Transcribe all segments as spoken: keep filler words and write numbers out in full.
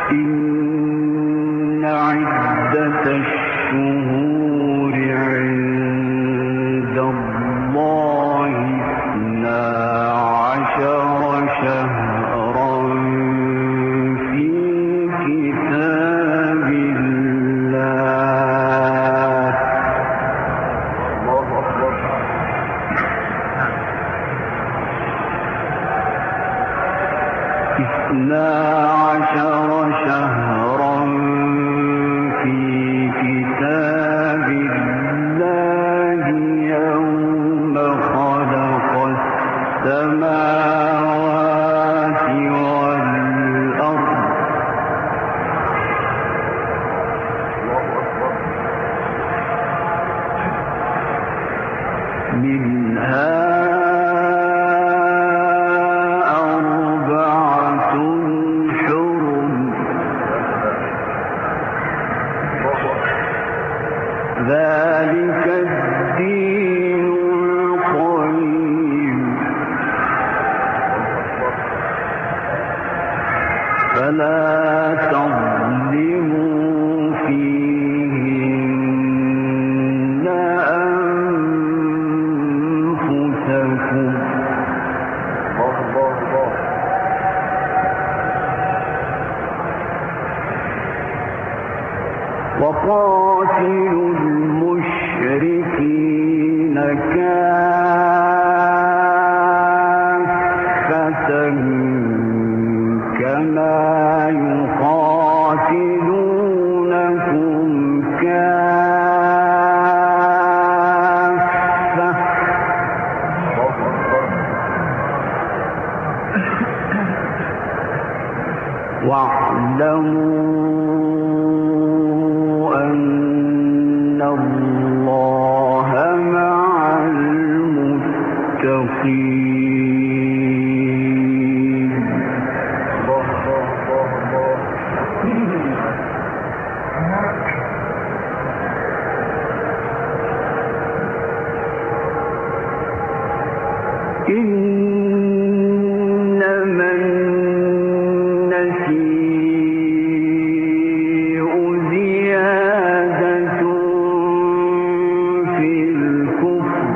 إن عدة الشهور عند الله اثنا عشر شهرا في كتاب الله اثنا عشر شهرا في كتاب الله يوم خلق السماوات والأرض منها ذلك الدين القيم فلا تظلموا فيهن أنفسكم وقاتلوا المشركين كافة كما يقاتلونكم كافة واعلموا أن الله مع المتقين إنما النسيء زيادة في الكفر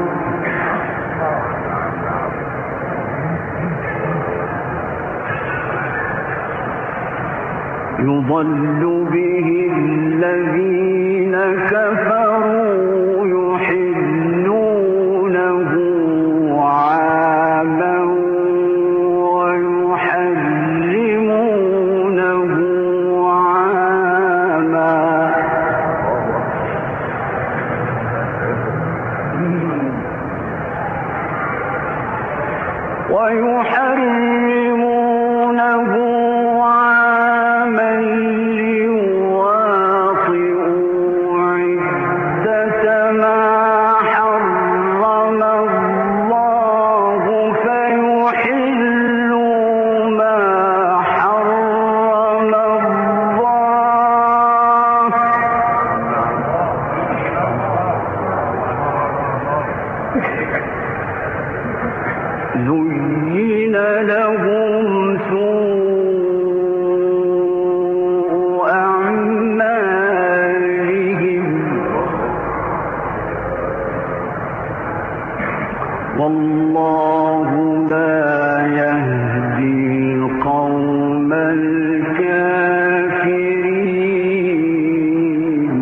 يضل به الذين كفروا يحلونه عاما ويحرمونه عاما ويحرمونه عاما ليواطئوا عدة ما حرم الله فيحلوا ما حرم الله زين لهم سوء أعمالهم والله لا يهدي القوم الكافرين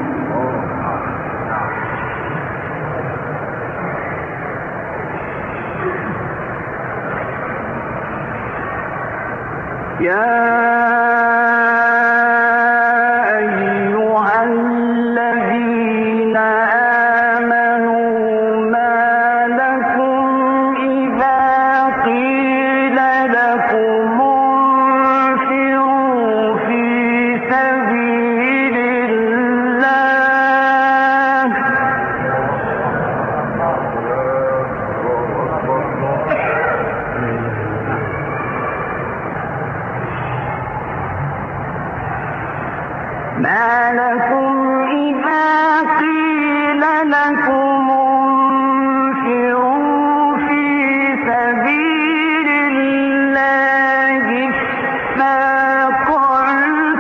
يا أيها الذين آمنوا ما لكم إذا قيل لكم انفروا في سبيل الله ما لكم إذا قيل لكم انفروا في سبيل الله اثاقلتم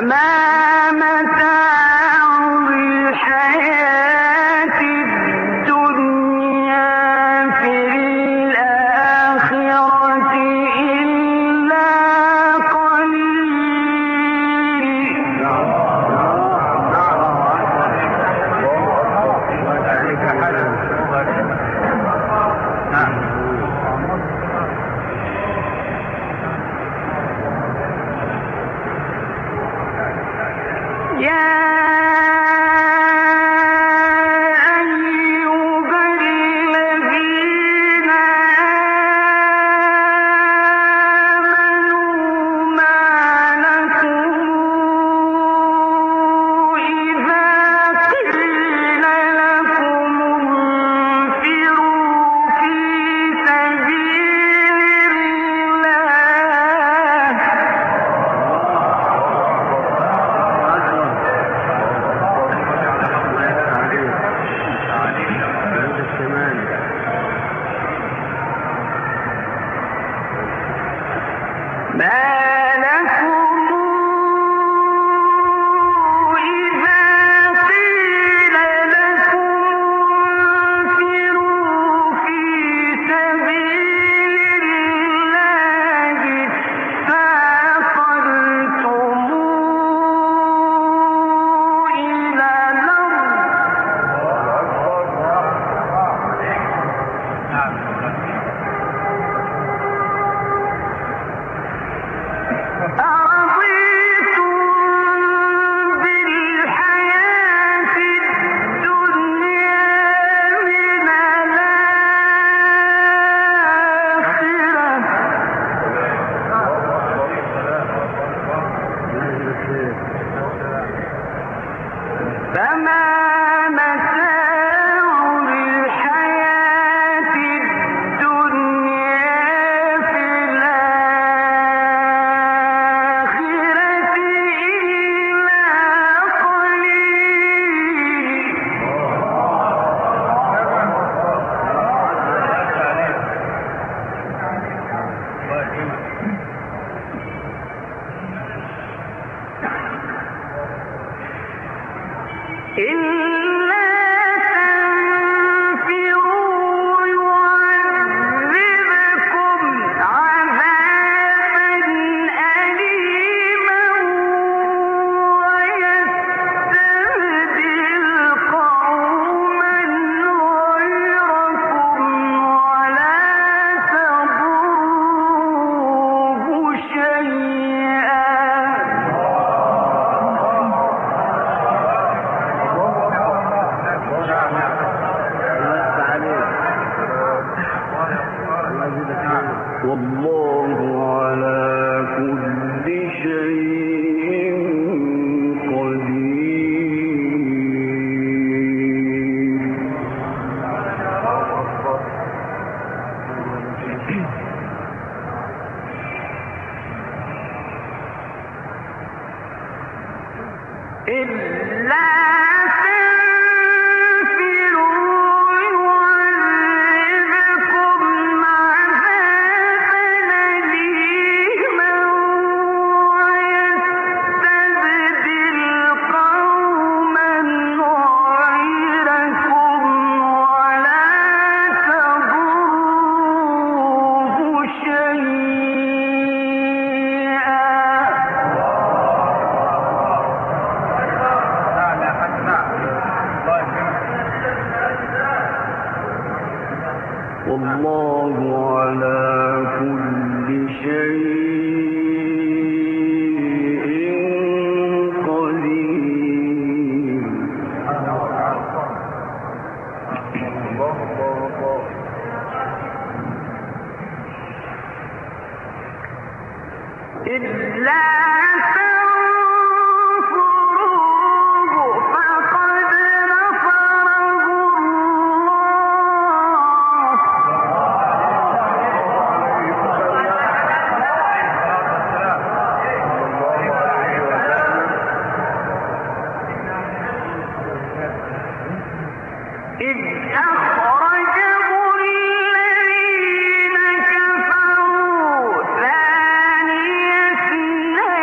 الذين كفروا ثاني اثنين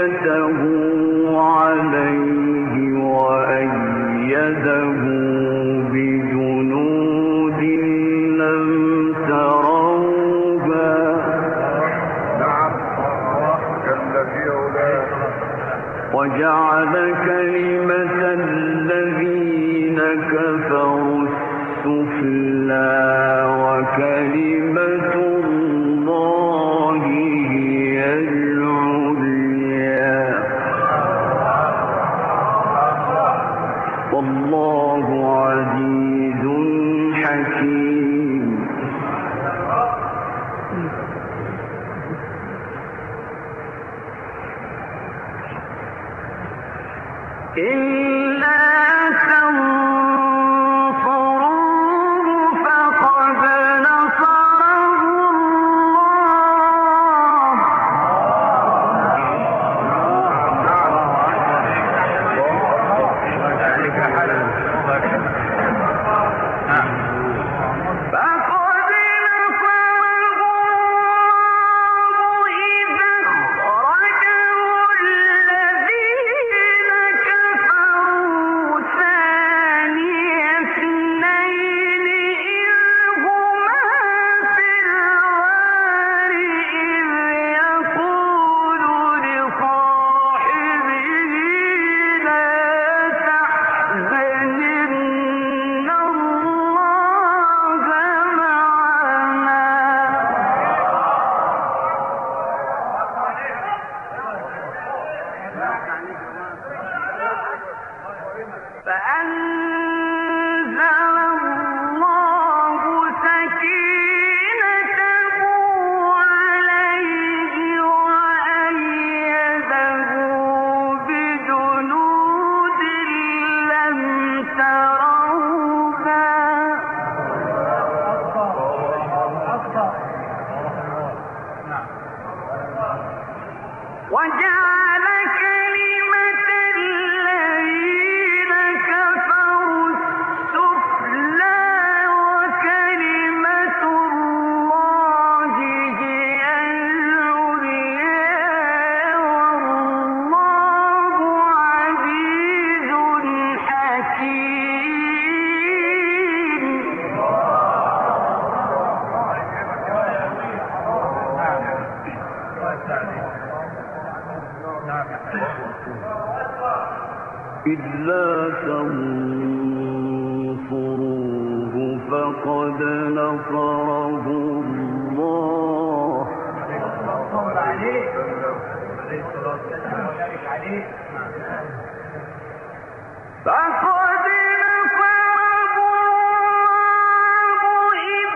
عليه وأيده بجنود لم تروها وجعل كلمة الذين كفروا السفلى وكلمة الله هي العليا والله عزيز حكيم. إلا تنصروه فقد نصره الله فقد نصره الله إذ أخرجه الذين كفروا ثاني اثنين إذ هما في الغار إذ يقول لصاحبه لا تحزن إن الله معنا فأنزل الله سكينته عليه وأيده بجنود لم تروها وجعل كلمة الذين كفروا السفلى وكلمة الله هي العليا والله عزيز حكيم. إلا تنصروه فقد نصره الله فقد نصره الله إذ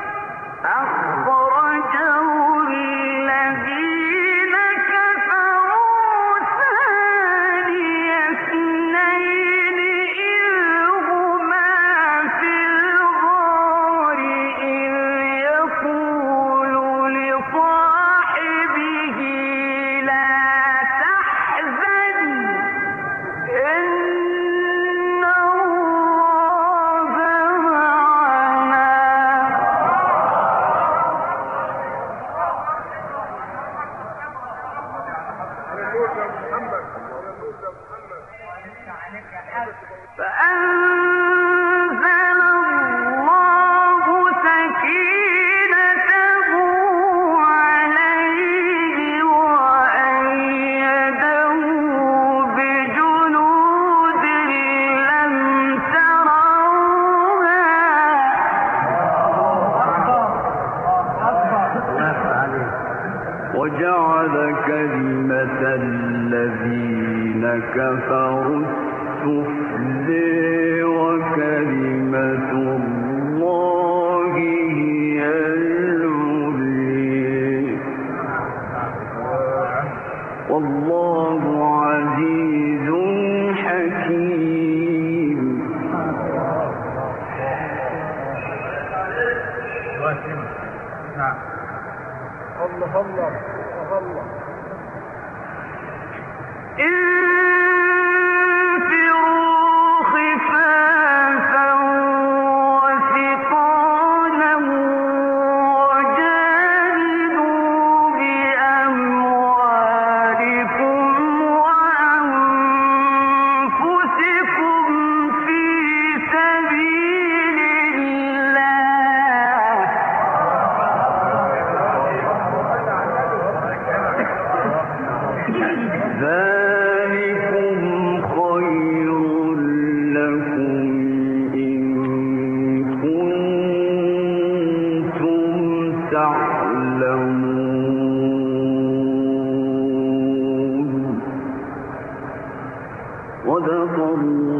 أخرجه الذين كفروا ثاني اثنين إذ هما في الغار إذ يقول لصاحبه لا تحزن إن الله معنا فأنزل الله سكينته عليه وأيده بجنود لم تروها وجعل كلمة الذين كفروا السفلى وكلمة الله هي العليا والله عزيز حكيم. الله الله الله انفروا خفافا وثقالا وجاهدوا بأموالكم ذلكم خير لكم إن كنتم تعلمون. صدق الله